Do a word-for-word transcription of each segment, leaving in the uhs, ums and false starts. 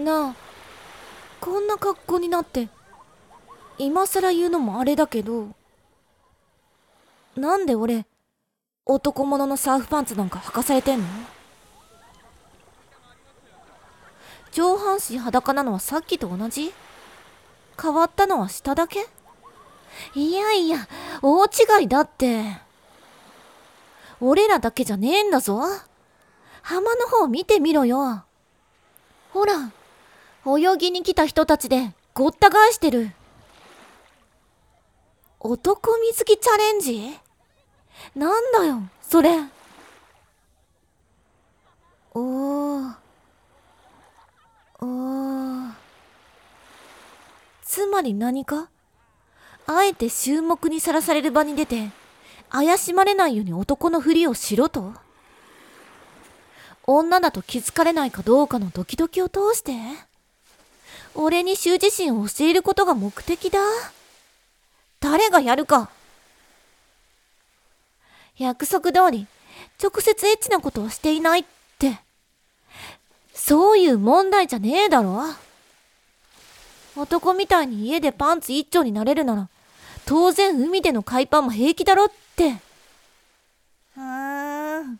なあ、こんな格好になって今更言うのもあれだけど、なんで俺男物のサーフパンツなんか履かされてんの？上半身裸なのはさっきと同じ？変わったのは下だけ？いやいや、大違いだって。俺らだけじゃねえんだぞ。浜の方見てみろよ。ほら、泳ぎに来た人たちでごった返してる。男水着チャレンジ？なんだよそれ。おーおーつまり何か？あえて衆目にさらされる場に出て怪しまれないように男のふりをしろと？女だと気づかれないかどうかのドキドキを通して俺に羞恥心を教えることが目的だ。誰がやるか。約束通り直接エッチなことをしていないって、そういう問題じゃねえだろ。男みたいに家でパンツ一丁になれるなら当然海での海パンも平気だろって。うーん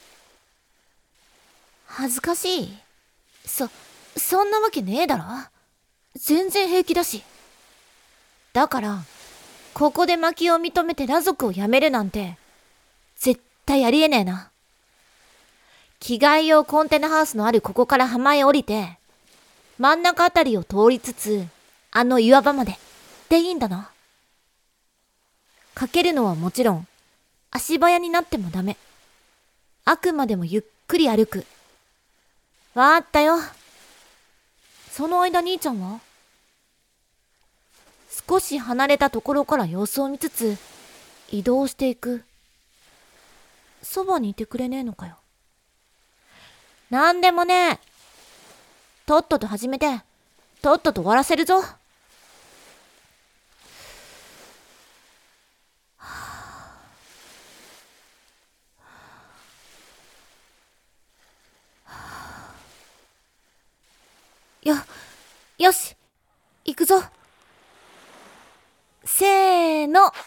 恥ずかしい？そそんなわけねえだろ。全然平気だし。だからここで薪を認めて裸族をやめるなんて絶対ありえねえな。着替え用コンテナハウスのあるここから浜へ降りて真ん中あたりを通りつつあの岩場まででいいんだな。かけるのはもちろん足早になってもダメ。あくまでもゆっくり歩く。わーったよ。その間兄ちゃんは少し離れたところから様子を見つつ移動していく。そばにいてくれねえのかよ。なんでもねえ。とっとと始めてとっとと終わらせるぞ。よ、よし、行くぞ。せーの。は、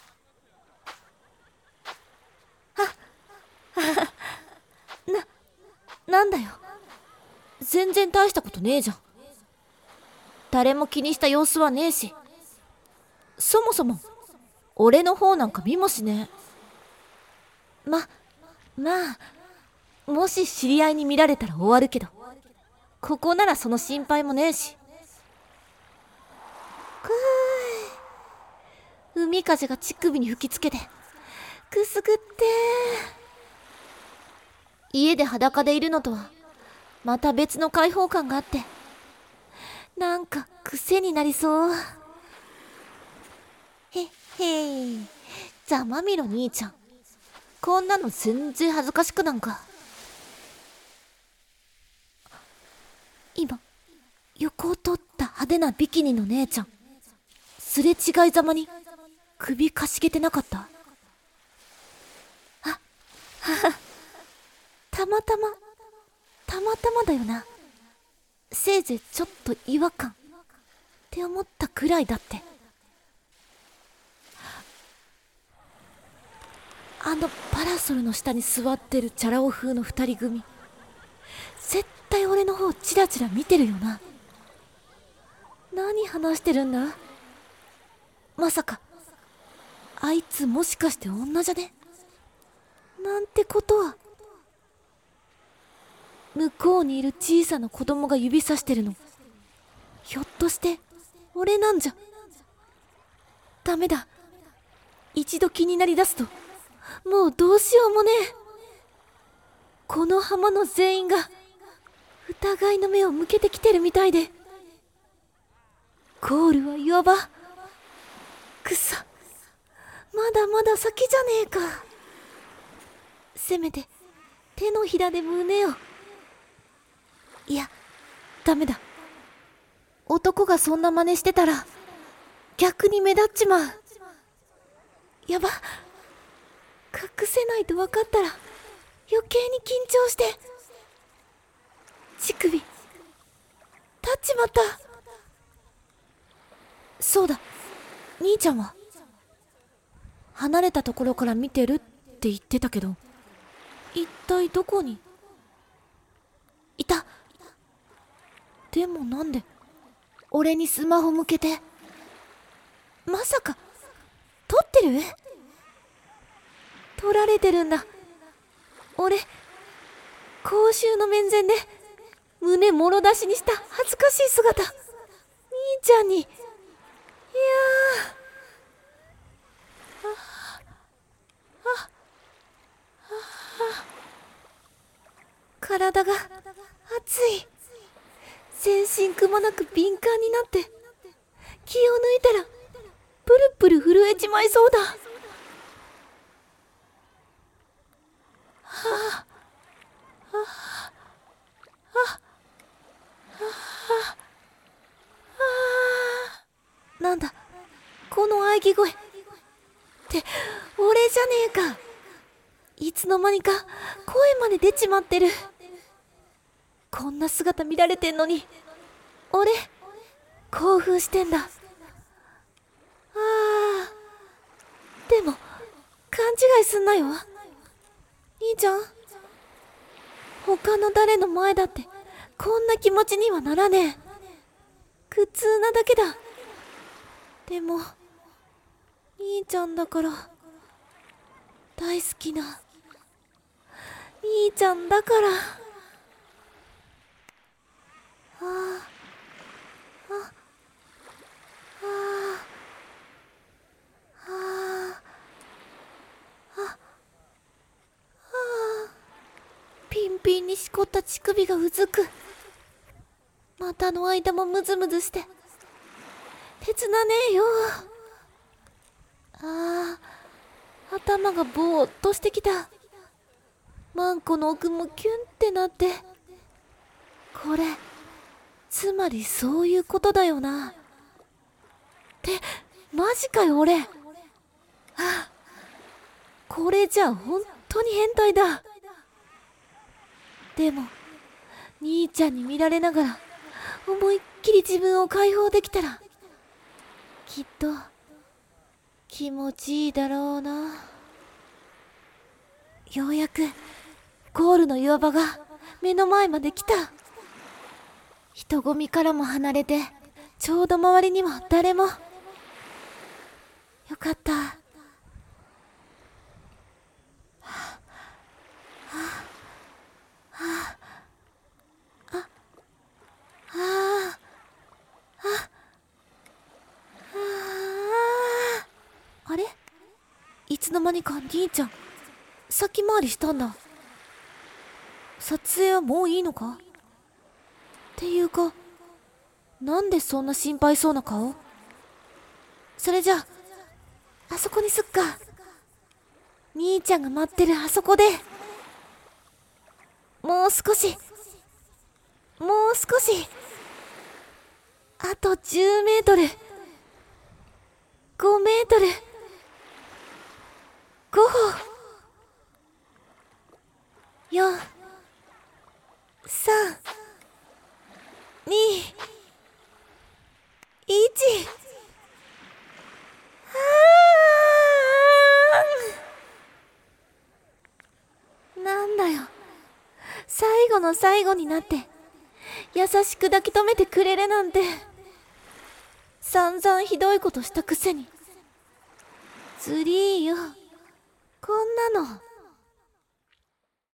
な、なんだよ。全然大したことねえじゃん。誰も気にした様子はねえし、そもそも俺の方なんか見もしねえ。ま、まあ、もし知り合いに見られたら終わるけど、ここならその心配もねえし。くー、海風が乳首に吹きつけてくすぐって。家で裸でいるのとはまた別の開放感があってなんか癖になりそう。へっへー、ざまみろ兄ちゃん。こんなの全然恥ずかしくなんか。今横を通った派手なビキニの姉ちゃん、すれ違いざまに首かしげてなかった？あ、はは、たまたまたまたまだよな。せいぜいちょっと違和感って思ったくらいだって。あのパラソルの下に座ってるチャラ男風の二人組、絶対俺の方チラチラ見てるよな。何話してるんだ？まさかあいつもしかして女じゃね？なんてことは。向こうにいる小さな子供が指さしてるの、ひょっとして俺なんじゃ。ダメだ。一度気になりだすともうどうしようもねえ。この浜の全員が疑いの目を向けてきてるみたいで。ゴールは岩場。くそ、まだまだ先じゃねえか。せめて手のひらで胸を。いや、ダメだ。男がそんな真似してたら逆に目立っちまう。やば、隠せないと分かったら余計に緊張して。乳首っちまった。そうだ、兄ちゃんは離れたところから見てるって言ってたけど、一体どこにいた。でもなんで俺にスマホ向けて、まさか撮ってる？撮られてるんだ。俺公衆の面前で胸もろ出しにした恥ずかしい姿、兄ちゃんに。いやー、あああ体が熱い。全身くまなく敏感になって、気を抜いたらプルプル震えちまいそうだ。はあああああ、なんだこの喘ぎ声って俺じゃねえか。いつの間にか声まで出ちまってる。こんな姿見られてんのに俺興奮してんだ。ああ、でも勘違いすんなよ兄ちゃん。他の誰の前だってこんな気持ちにはならねえ。苦痛なだけだ。でも兄ちゃんだから、大好きな兄ちゃんだから。あああああああ、ピンピンにしこった乳首がうずく。股の間もムズムズして手つなねえよ。ああ、頭がぼーっとしてきた。マンコの奥もキュンってなって。これつまりそういうことだよな。ってマジかよ俺。はあ、これじゃ本当に変態だ。でも兄ちゃんに見られながら思いっきり自分を解放できたら、きっと気持ちいいだろうな。ようやくゴールの岩場が目の前まで来た。人混みからも離れて、ちょうど周りには誰も。よかった。はあはあはあああああ、あれ、いつの間にか兄ちゃん先回りしたんだ。撮影はもういいのかっていうか、なんでそんな心配そうな顔。それじゃああそこにすっか。兄ちゃんが待ってるあそこで。もう少しもう少し、あとじゅうメートル、ごメートル、ご歩、よん、さん、に、いち。なんだよ、最後の最後になって優しく抱き留めてくれるなんて。散々ひどいことしたくせに。ずりーよ、こんなの。